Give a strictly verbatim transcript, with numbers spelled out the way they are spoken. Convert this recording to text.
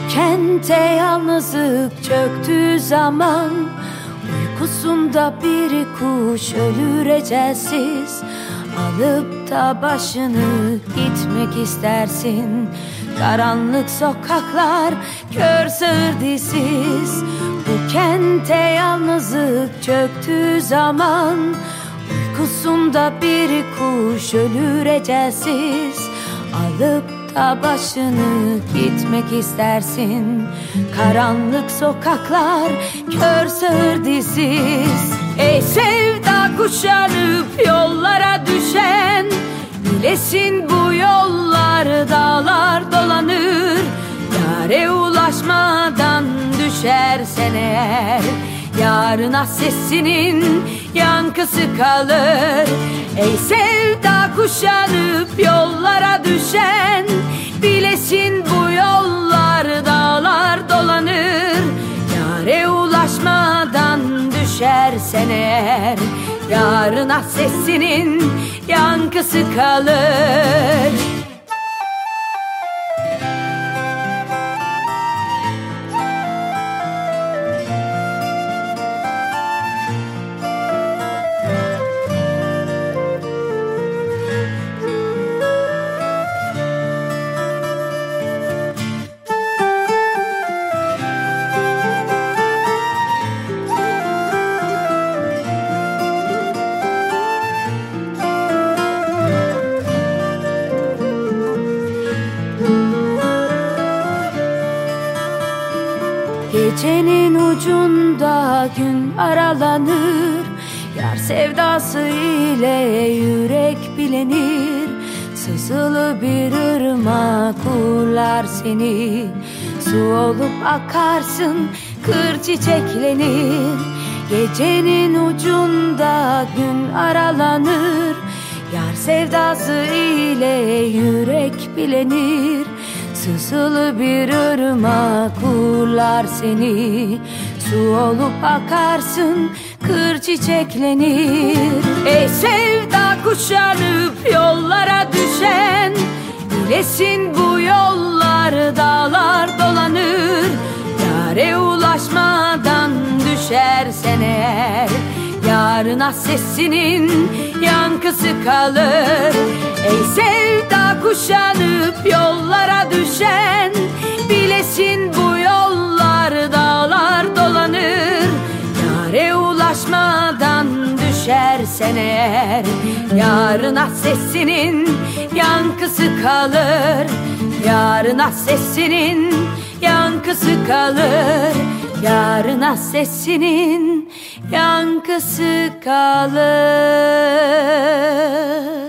Kente yalnızlık çöktüğü zaman, uykusunda bir kuş ölür ecelsiz. Alıp da başını gitmek istersin. Karanlık sokaklar, kör sığır dizsiz. Bu kente yalnızlık çöktüğü zaman, uykusunda bir kuş ölür ecelsiz. Alıp da başını gitmek istersin. Karanlık sokaklar, kör sığır dizsiz. Ey sevda kuşanıp yollara düşen, bilesin bu yollar dağlar dolanır. Yâre ulaşmadan düşersen eğer, yarına sesinin yankısı kalır. Ey sevda kuşanıp yollara düşen, bilesin bu yollar dağlar dolanır. Yâre ulaşmadan düşersen eğer, yarına sesinin yankısı kalır. Gecenin ucunda gün aralanır. Yar sevdası ile yürek bilenir. Sızılı bir ırmak uğurlar seni. Su olup akarsın, kır çiçeklenir. Gecenin ucunda gün aralanır. Yar sevdası ile yürek bilenir. Sızılı bir ırmak uğurlar seni. Su olup akarsın, kır çiçeklenir. Ey sevda kuşanıp yollara düşen, bilesin bu yollar dağlar dolanır. Yâre ulaşmadan düşersen eğer, yarına sesinin yankısı kalır. Ey sevda kuşanıp yollara düşen, bilesin bu yollar dağlar dolanır. Yâre ulaşmadan düşersen eğer, yarına sesinin yankısı kalır. Yarına sesinin yankısı kalır. Yarına sesinin yankısı kalır.